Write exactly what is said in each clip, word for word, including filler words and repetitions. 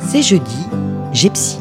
C'est jeudi, j'ai psy.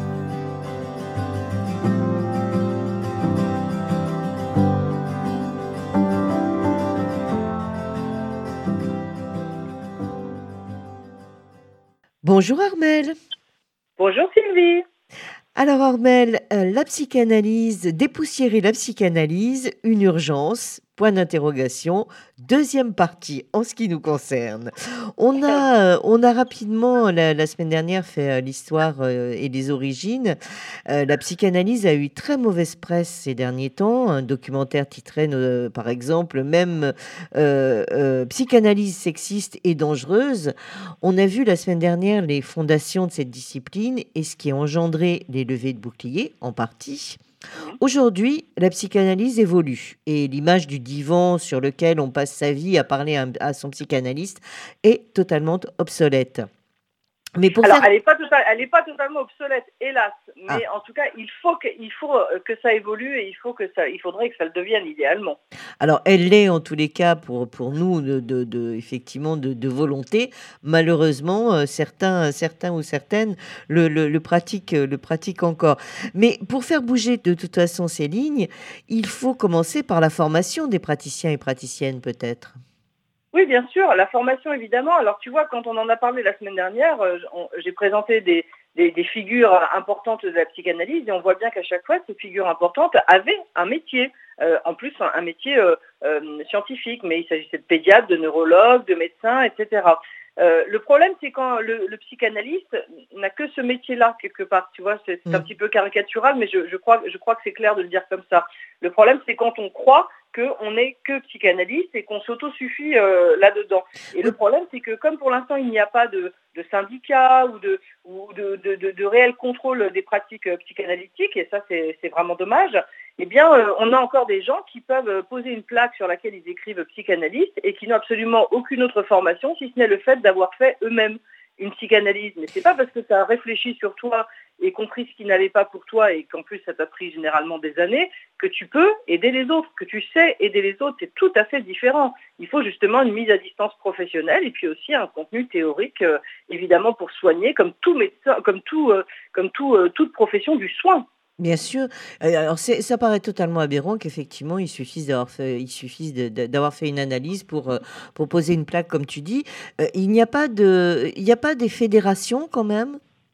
Bonjour Armelle. Bonjour Sylvie. Alors Armelle, euh, la psychanalyse, dépoussiérer la psychanalyse, une urgence, point d'interrogation, deuxième partie en ce qui nous concerne. On a, euh, on a rapidement, la, la semaine dernière, fait euh, l'histoire euh, et les origines. Euh, la psychanalyse a eu très mauvaise presse ces derniers temps. Un documentaire titré, euh, par exemple, même euh, euh, Psychanalyse sexiste et dangereuse. On a vu la semaine dernière les fondations de cette discipline et ce qui a engendré les levées de boucliers, en partie. Aujourd'hui, la psychanalyse évolue et l'image du divan sur lequel on passe sa vie à parler à, à son psychanalyste est totalement obsolète. Mais pour Alors, faire... elle n'est pas, tota- elle est pas totalement obsolète, hélas, Ah. mais en tout cas, il faut que, il faut euh, que ça évolue et il, faut que ça, il faudrait que ça le devienne idéalement. Alors, elle l'est en tous les cas pour, pour nous, de, de, de- effectivement, de, de volonté. Malheureusement, euh, certains, certains ou certaines le, le, le pratiquent, le pratiquent encore. Mais pour faire bouger de toute façon ces lignes, il faut commencer par la formation des praticiens et praticiennes, peut-être. Oui, bien sûr, la formation évidemment. Alors tu vois, quand on en a parlé la semaine dernière, euh, on- j'ai présenté des, des, des figures importantes de la psychanalyse et on voit bien qu'à chaque fois, ces figures importantes avaient un métier. Euh, en plus, un, un métier euh, euh, scientifique, mais il s'agissait de pédiatres, de neurologues, de médecins, et cetera. Euh, le problème, c'est quand le, le psychanalyste n'a que ce métier-là, quelque part. Tu vois, c'est c'est un Mm. petit peu caricatural, mais je, je crois, je crois que c'est clair de le dire comme ça. Le problème, c'est quand on croit qu'on n'est que psychanalyste et qu'on s'autosuffit euh, là-dedans. Et Oui. le problème, c'est que comme pour l'instant, il n'y a pas de, de syndicat ou, de, ou de, de, de, de réel contrôle des pratiques euh, psychanalytiques, et ça, c'est c'est vraiment dommage, eh bien, euh, on a encore des gens qui peuvent poser une plaque sur laquelle ils écrivent psychanalyste et qui n'ont absolument aucune autre formation, si ce n'est le fait d'avoir fait eux-mêmes une psychanalyse. Mais c'est pas parce que tu as réfléchi sur toi et compris ce qui n'allait pas pour toi et qu'en plus ça t'a pris généralement des années, que tu peux aider les autres, que tu sais aider les autres. C'est tout à fait différent. Il faut justement une mise à distance professionnelle et puis aussi un contenu théorique, euh, évidemment, pour soigner, comme tout médecin, comme tout, euh, comme tout, euh, toute profession du soin. Bien sûr. Euh, Alors, c'est- ça paraît totalement aberrant qu'effectivement, il suffise d'avoir fait, il suffise de- de- d'avoir fait une analyse pour, euh, pour poser une plaque, comme tu dis. Euh, il n'y a pas de, il n'y a pas des fédérations quand même?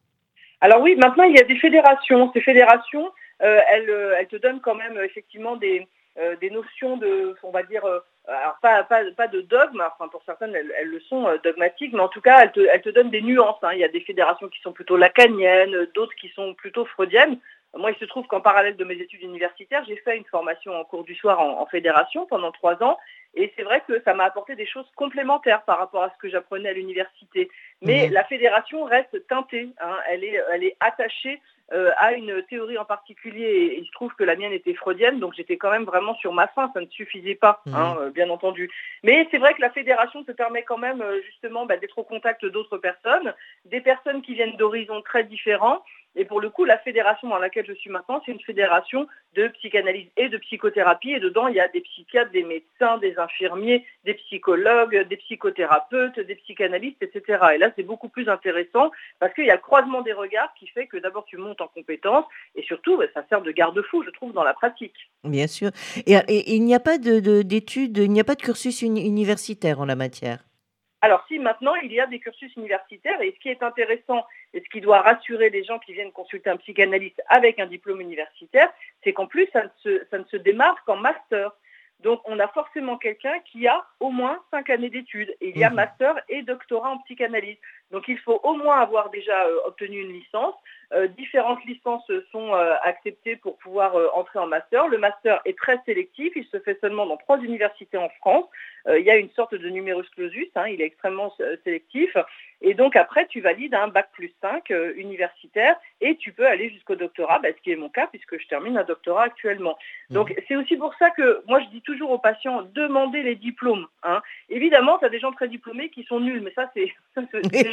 Alors oui, maintenant il y a des fédérations. Ces fédérations, euh, elles, euh, elles te donnent quand même euh, effectivement des, euh, des notions de, on va dire, euh, alors pas, pas, pas de dogme, enfin pour certaines elles, elles le sont euh, dogmatiques, mais en tout cas elles te, elles te donnent des nuances, hein. Il y a des fédérations qui sont plutôt lacaniennes, d'autres qui sont plutôt freudiennes. Moi, il se trouve qu'en parallèle de mes études universitaires, j'ai fait une formation en cours du soir en, en fédération pendant trois ans. Et c'est vrai que ça m'a apporté des choses complémentaires par rapport à ce que j'apprenais à l'université. Mais Mhm. la fédération reste teintée, hein. Elle est, elle est attachée euh, à une théorie en particulier. Et il se trouve que la mienne était freudienne, donc j'étais quand même vraiment sur ma faim. Ça ne suffisait pas, hein, Mhm. euh, bien entendu. Mais c'est vrai que la fédération te permet quand même euh, justement bah, d'être au contact d'autres personnes, des personnes qui viennent d'horizons très différents. Et pour le coup, la fédération dans laquelle je suis maintenant, c'est une fédération de psychanalyse et de psychothérapie. Et dedans, il y a des psychiatres, des médecins, des infirmiers, des psychologues, des psychothérapeutes, des psychanalystes, et cetera. Et là, c'est beaucoup plus intéressant parce qu'il y a le croisement des regards qui fait que d'abord, tu montes en compétences et surtout, ça sert de garde-fou, je trouve, dans la pratique. Bien sûr. Et, et- et il n'y a pas de, de- d'études, il n'y a pas de cursus uni- universitaire en la matière. Alors si maintenant il y a des cursus universitaires et ce qui est intéressant et ce qui doit rassurer les gens qui viennent consulter un psychanalyste avec un diplôme universitaire, c'est qu'en plus ça ne se, ça ne se démarre qu'en master. Donc on a forcément quelqu'un qui a au moins cinq années d'études et il y a Mhm. master et doctorat en psychanalyse. Donc il faut au moins avoir déjà euh, obtenu une licence. Euh, différentes licences sont euh, acceptées pour pouvoir euh, entrer en master. Le master est très sélectif, il se fait seulement dans trois universités en France. Euh, il y a une sorte de numerus clausus, hein, il est extrêmement euh, sélectif. Et donc après, tu valides un bac plus cinq euh, universitaire et tu peux aller jusqu'au doctorat, bah, ce qui est mon cas puisque je termine un doctorat actuellement. Donc Mhm. c'est aussi pour ça que moi je dis toujours aux patients, demandez les diplômes, hein. Évidemment, tu as des gens très diplômés qui sont nuls, mais ça c'est, ça, c'est- ces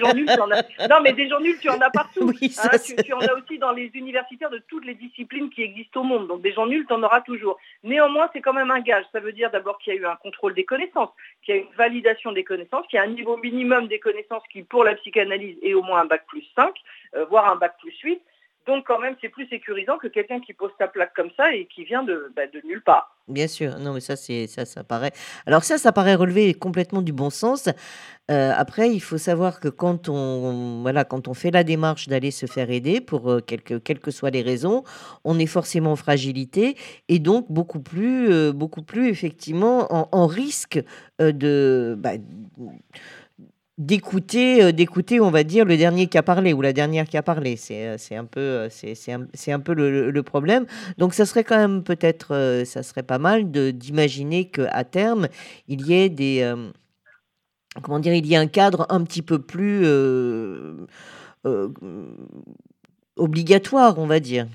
gens nuls, tu en as. Non, mais des gens nuls, tu en as partout. Oui, ça, Hein, tu, c'est tu en as aussi dans les universitaires de toutes les disciplines qui existent au monde. Donc des gens nuls, tu en auras toujours. Néanmoins, c'est quand même un gage. Ça veut dire d'abord qu'il y a eu un contrôle des connaissances, qu'il y a une validation des connaissances, qu'il y a un niveau minimum des connaissances qui, pour la psychanalyse, est au moins un bac plus cinq, euh, voire un bac plus huit. Donc quand même, c'est plus sécurisant que quelqu'un qui pose sa plaque comme ça et qui vient de, bah, de nulle part. bien sûr. Non, mais ça, c'est ça, ça paraît. Alors ça, ça paraît relever complètement du bon sens. Euh, après, il faut savoir que quand on, voilà, quand on fait la démarche d'aller se faire aider pour euh, quelque- quelles que soient les raisons, on est forcément en fragilité et donc beaucoup plus, euh, beaucoup plus effectivement en, en risque euh, de, bah, d'écouter, euh, d'écouter, on va dire, le dernier qui a parlé ou la dernière qui a parlé. C'est, euh, c'est un peu, euh, c'est, c'est un, c'est un peu le, le- le problème. Donc, ça serait quand même peut-être, euh, ça serait pas mal de, d'imaginer qu'à terme, il y ait des, euh, comment dire, il y ait un cadre un petit peu plus euh, euh, obligatoire, on va dire.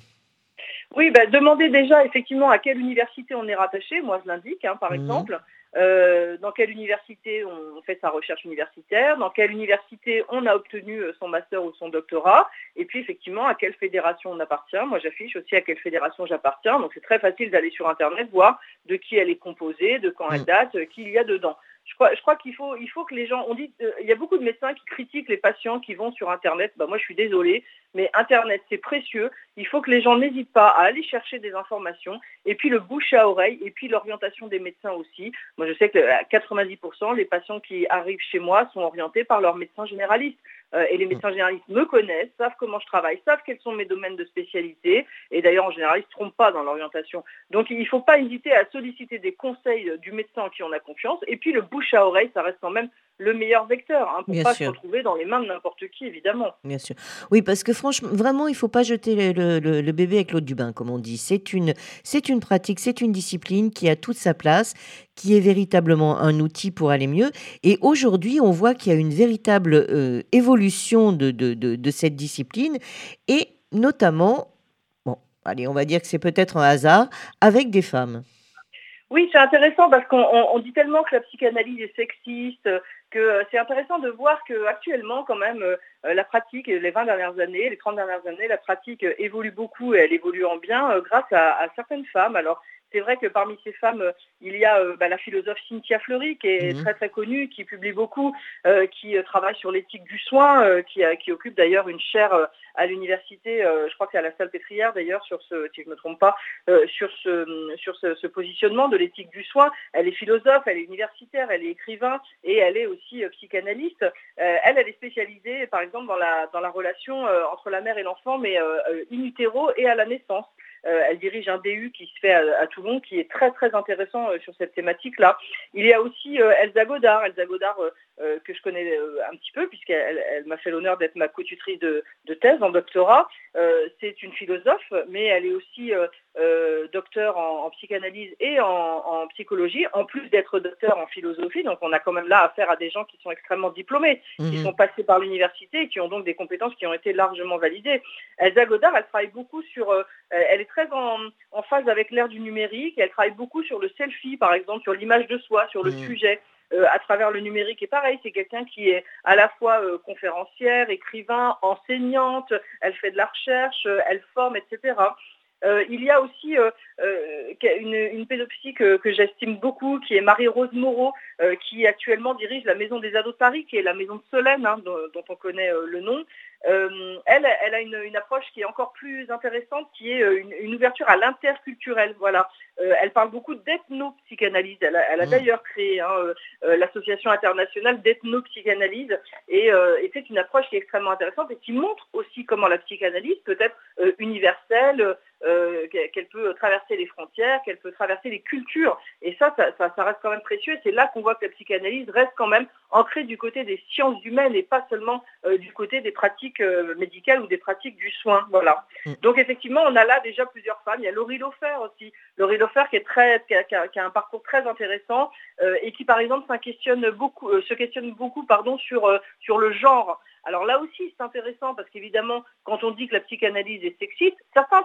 Oui, bah, demandez déjà effectivement à quelle université on est rattaché. Moi, je l'indique, hein, par Mhm. exemple. Euh, dans quelle université on fait sa recherche universitaire, dans quelle université on a obtenu euh, son master ou son doctorat, et puis effectivement à quelle fédération on appartient. Moi, j'affiche aussi à quelle fédération j'appartiens. Donc, c'est très facile d'aller sur Internet, voir de qui elle est composée, de quand elle Mm. date, euh, qui il y a dedans. Je crois, je crois qu'il faut, il faut que les gens, on dit, euh, il y a beaucoup de médecins qui critiquent les patients qui vont sur Internet. Bah, moi, je suis désolée, mais Internet, c'est précieux. Il faut que les gens n'hésitent pas à aller chercher des informations, et puis le bouche à oreille, et puis l'orientation des médecins aussi. Moi, je sais que à quatre-vingt-dix pour cent, les patients qui arrivent chez moi sont orientés par leur médecin généraliste. Euh, et les Mm. médecins généralistes me connaissent, savent comment je travaille, savent quels sont mes domaines de spécialité. Et d'ailleurs, en général, ils ne se trompent pas dans l'orientation. Donc, il ne faut pas hésiter à solliciter des conseils du médecin en qui on a confiance. Et puis, le bouche à oreille, ça reste quand même le meilleur vecteur, hein, pour ne Bien pas se sûr. retrouver dans les mains de n'importe qui, évidemment. Bien sûr. Oui, parce que franchement, vraiment, il faut pas jeter le, le- le- le bébé avec l'eau du bain, comme on dit. C'est une, c'est une pratique, c'est une discipline qui a toute sa place, qui est véritablement un outil pour aller mieux. Et aujourd'hui, on voit qu'il y a une véritable euh, évolution de, de, de, de cette discipline, et notamment, bon, allez, on va dire que c'est peut-être un hasard, avec des femmes. Oui, c'est intéressant parce qu'on on- on dit tellement que la psychanalyse est sexiste, euh, que euh, c'est intéressant de voir qu'actuellement, quand même, euh, euh, la pratique, les vingt dernières années, les trente dernières années, la pratique euh, évolue beaucoup et elle évolue en bien euh, grâce à, à certaines femmes. Alors, c'est vrai que parmi ces femmes, euh, il y a euh, bah, la philosophe Cynthia Fleury, qui est Mhm. très très connue, qui publie beaucoup, euh, qui euh, travaille sur l'éthique du soin, euh, qui, a- qui occupe d'ailleurs une chaire euh, à l'université, euh, je crois que c'est à la Salpêtrière d'ailleurs, sur ce, si je ne me trompe pas, euh, sur, ce, sur ce, ce positionnement de l'éthique du soin. Elle est philosophe, elle est universitaire, elle est écrivain et elle est aussi euh, psychanalyste. Euh, elle, elle est spécialisée, par exemple, dans la, dans la relation euh, entre la mère et l'enfant, mais euh, euh, in utero et à la naissance. Euh, elle dirige un D U qui se fait à, à Toulon, qui est très très intéressant euh, sur cette thématique-là. Il y a aussi euh, Elsa Godard, Elsa Godard euh, euh, que je connais euh, un petit peu, puisqu'elle elle, elle m'a fait l'honneur d'être ma co-tutrice de, de thèse en doctorat. Euh, c'est une philosophe, mais elle est aussi euh, euh, docteur en, en psychanalyse et en, en psychologie, en plus d'être docteur en philosophie. Donc on a quand même là affaire à des gens qui sont extrêmement diplômés, qui Mhm. sont passés par l'université et qui ont donc des compétences qui ont été largement validées. Elsa Godard, elle travaille beaucoup sur... Euh, elle est très en, en phase avec l'ère du numérique et elle travaille beaucoup sur le selfie, par exemple, sur l'image de soi, sur le Mhm. sujet. Euh, à travers le numérique. Et pareil, c'est quelqu'un qui est à la fois euh, conférencière, écrivain, enseignante, elle fait de la recherche, euh, elle forme, et cetera. Euh, il y a aussi euh, euh, une, une pédopsie que, que j'estime beaucoup, qui est Marie-Rose Moreau, euh, qui actuellement dirige la Maison des Ados de Paris, qui est la maison de Solène, hein, dont, dont on connaît euh, le nom. Euh, elle, elle a une, une approche qui est encore plus intéressante, qui est une, une ouverture à l'interculturel. Voilà. Euh, elle parle beaucoup d'ethnopsychanalyse. Elle a, elle a Mhm. d'ailleurs créé hein, euh, l'association internationale d'ethnopsychanalyse et, euh, et c'est une approche qui est extrêmement intéressante et qui montre aussi comment la psychanalyse peut être euh, universelle, euh, qu'elle peut traverser les frontières, qu'elle peut traverser les cultures. Et ça, ça, ça, ça reste quand même précieux. C'est là qu'on voit que la psychanalyse reste quand même ancrée du côté des sciences humaines et pas seulement euh, du côté des pratiques euh, médicales ou des pratiques du soin. Voilà. Mhm. Donc effectivement, on a là déjà plusieurs femmes. Il y a Laurie Lofer aussi. Laurie Lofer qui, est très, qui, a, qui, a, qui a un parcours très intéressant euh, et qui, par exemple, questionne beaucoup, euh, se questionne beaucoup pardon, sur, euh, sur le genre. Alors là aussi, c'est intéressant parce qu'évidemment, quand on dit que la psychanalyse est sexiste, certains sont sexistes.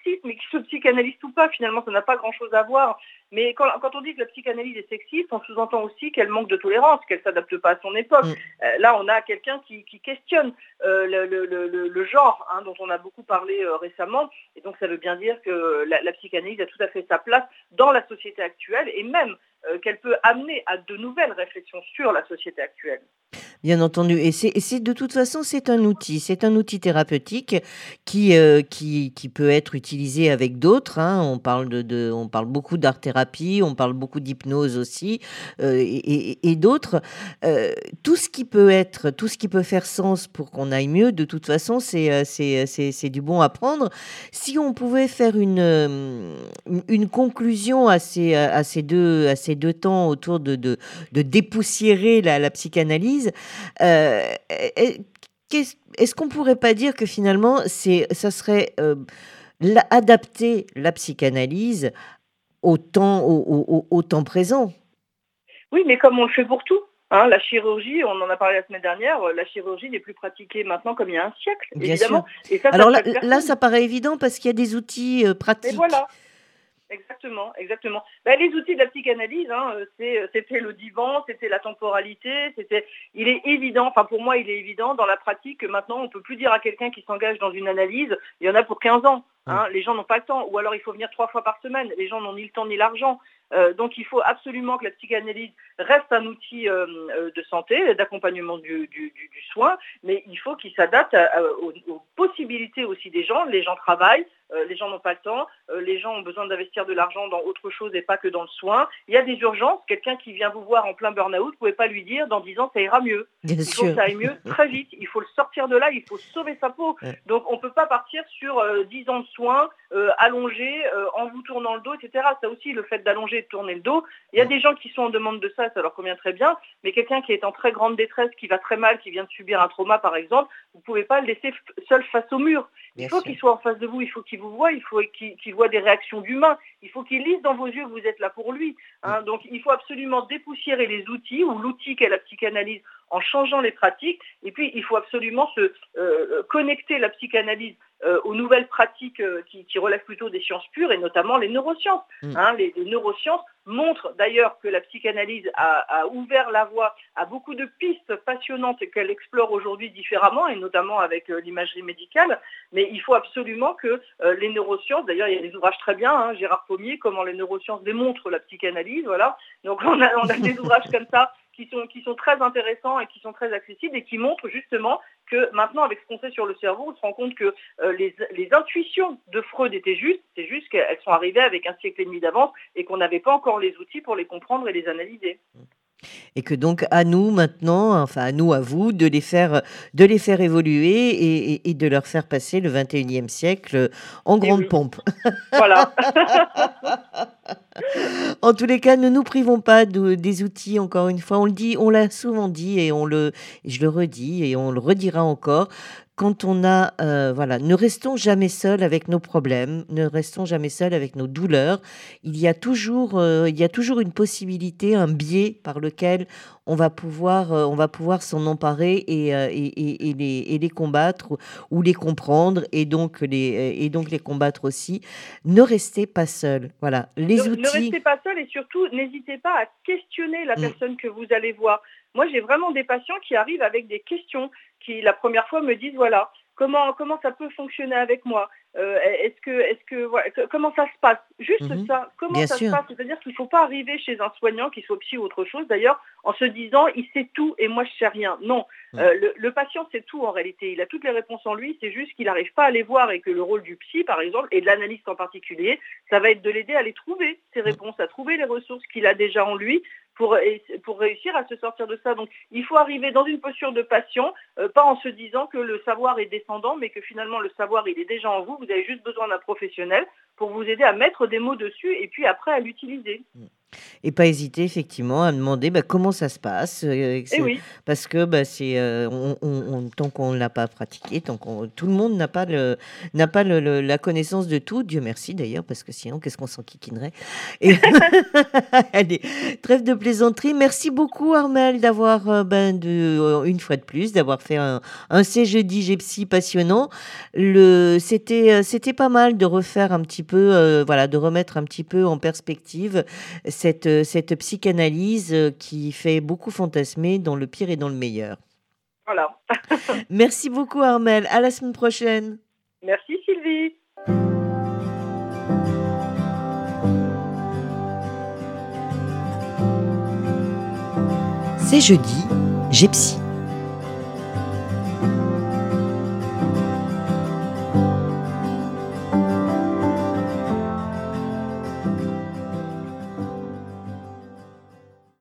sexiste, mais qu'ils soient psychanalystes ou pas, finalement, ça n'a pas grand-chose à voir. Mais quand, quand on dit que la psychanalyse est sexiste, on sous-entend aussi qu'elle manque de tolérance, qu'elle ne s'adapte pas à son époque. Mm. Euh, là, on a quelqu'un qui, qui questionne euh, le, le, le, le genre, hein, dont on a beaucoup parlé euh, récemment. Et donc, ça veut bien dire que la, la psychanalyse a tout à fait sa place dans la société actuelle et même euh, qu'elle peut amener à de nouvelles réflexions sur la société actuelle. Bien entendu. Et c'est, et c'est de toute façon, c'est un outil. C'est un outil thérapeutique qui, euh, qui, qui peut être utilisé avec d'autres. Hein. On parle de, de, on parle beaucoup d'art-thérapie, on parle beaucoup d'hypnose aussi, euh, et, et, et d'autres. Euh, tout ce qui peut être, tout ce qui peut faire sens pour qu'on aille mieux, de toute façon, c'est, euh, c'est, c'est, c'est du bon à prendre. Si on pouvait faire une, euh, une, une conclusion à ces, à ces deux, à ces deux temps autour de, de, de dépoussiérer la, la psychanalyse. Euh, est-ce, est-ce qu'on pourrait pas dire que finalement, c'est, ça serait euh, la, adapter la psychanalyse au temps, au, au, au temps présent? Oui, mais comme on le fait pour tout. Hein, la chirurgie, on en a parlé la semaine dernière, la chirurgie n'est plus pratiquée maintenant comme il y a un siècle, Bien évidemment. sûr. Et ça, Alors ça là, là, ça paraît évident parce qu'il y a des outils euh, pratiques. Et voilà. Exactement, exactement. Ben, les outils de la psychanalyse, hein, c'est, c'était le divan, c'était la temporalité, c'était. Il est évident, enfin pour moi, il est évident dans la pratique que maintenant, on ne peut plus dire à quelqu'un qui s'engage dans une analyse, il y en a pour quinze ans. Hein, mmh. Les gens n'ont pas le temps, ou alors il faut venir trois fois par semaine. Les gens n'ont ni le temps ni l'argent. Euh, donc il faut absolument que la psychanalyse reste un outil euh, de santé, d'accompagnement du, du, du, du soin, mais il faut qu'il s'adapte à, à, aux, aux possibilités aussi des gens. Les gens travaillent, euh, les gens n'ont pas le temps, euh, les gens ont besoin d'investir de l'argent dans autre chose et pas que dans le soin. Il y a des urgences, quelqu'un qui vient vous voir en plein burn-out, vous ne pouvez pas lui dire dans dix ans ça ira mieux. Bien il sûr. faut que ça aille mieux très vite, il faut le sortir de là, il faut sauver sa peau. Ouais. Donc on ne peut pas partir sur euh, dix ans de soins euh, allongés, euh, en vous tournant le dos, et cetera. Ça aussi, le fait d'allonger et de tourner le dos, il y a des gens qui sont en demande de ça, ça leur convient très bien, mais quelqu'un qui est en très grande détresse, qui va très mal, qui vient de subir un trauma par exemple, vous ne pouvez pas le laisser seul face au mur. Il bien faut sûr. Qu'il soit en face de vous, il faut qu'il vous voie, il faut qu'il, qu'il voit des réactions d'humain, il faut qu'il lise dans vos yeux que vous êtes là pour lui. Hein. Donc il faut absolument dépoussiérer les outils, ou l'outil qu'est la psychanalyse, en changeant les pratiques, et puis il faut absolument se euh, connecter la psychanalyse euh, aux nouvelles pratiques euh, qui, qui relèvent plutôt des sciences pures, et notamment les neurosciences. Mmh. Hein, les, les neurosciences montrent d'ailleurs que la psychanalyse a, a ouvert la voie à beaucoup de pistes passionnantes qu'elle explore aujourd'hui différemment, et notamment avec euh, l'imagerie médicale, mais il faut absolument que euh, les neurosciences, d'ailleurs il y a des ouvrages très bien, hein, Gérard Pommier, comment les neurosciences démontrent la psychanalyse, voilà, donc on a, on a des ouvrages comme ça, qui sont, qui sont très intéressants et qui sont très accessibles et qui montrent justement que maintenant, avec ce qu'on sait sur le cerveau, on se rend compte que euh, les, les intuitions de Freud étaient justes, c'est juste qu'elles sont arrivées avec un siècle et demi d'avance et qu'on n'avait pas encore les outils pour les comprendre et les analyser. Et que donc à nous maintenant, enfin à nous, à vous, de les faire, de les faire évoluer et, et, et de leur faire passer le vingt et unième siècle en grande oui. pompe. Voilà. En tous les cas, ne nous privons pas de, des outils, encore une fois. On le dit, on l'a souvent dit et on le, je le redis et on le redira encore. Quand on a, euh, voilà, ne restons jamais seuls avec nos problèmes, ne restons jamais seuls avec nos douleurs. Il y a toujours, euh, il y a toujours une possibilité, un biais par lequel on va pouvoir, euh, on va pouvoir s'en emparer et, euh, et, et, et, les, et les combattre ou, ou les comprendre et donc les, et donc les combattre aussi. Ne restez pas seuls. Voilà, les ne, outils. Ne restez pas seuls et surtout n'hésitez pas à questionner la mmh. personne que vous allez voir. Moi, j'ai vraiment des patients qui arrivent avec des questions, qui la première fois me disent voilà, comment comment ça peut fonctionner avec moi, euh, est-ce que est-ce que voilà, comment ça se passe, juste mmh. ça, comment Bien ça sûr. se passe, c'est-à-dire qu'il ne faut pas arriver chez un soignant qui soit psy ou autre chose d'ailleurs en se disant il sait tout et moi je sais rien. Non, mmh. euh, le, le patient sait tout en réalité, il a toutes les réponses en lui, c'est juste qu'il n'arrive pas à les voir et que le rôle du psy par exemple et de l'analyste en particulier, ça va être de l'aider à les trouver ces réponses, à trouver les ressources qu'il a déjà en lui. Pour, pour réussir à se sortir de ça. Donc, il faut arriver dans une posture de patient, euh, pas en se disant que le savoir est descendant, mais que finalement, le savoir, il est déjà en vous. Vous avez juste besoin d'un professionnel pour vous aider à mettre des mots dessus et puis après à l'utiliser. Et pas hésiter effectivement à demander, bah, comment ça se passe, heu, Et c'est oui. parce que, bah, c'est, heu, on on on tant qu'on l'a pas pratiqué, tant qu'on tout le monde n'a pas le n'a pas le le la connaissance de tout. Dieu merci d'ailleurs, parce que sinon qu'est-ce qu'on s'enquiquinerait et allez, trêve de plaisanterie. Merci beaucoup Armelle d'avoir, heu, ben, de, heu, une fois de plus, d'avoir fait un un C'est jeudi, j'ai psy passionnant. Le c'était, heu, c'était pas mal de refaire un petit peu, heu, voilà, de remettre un petit peu en perspective cette, heu, cette psychanalyse, heu, qui fait beaucoup fantasmer dans le pire et dans le meilleur. Voilà. Merci beaucoup Armelle, à la semaine prochaine. Merci Sylvie. C'est jeudi, j'ai psy.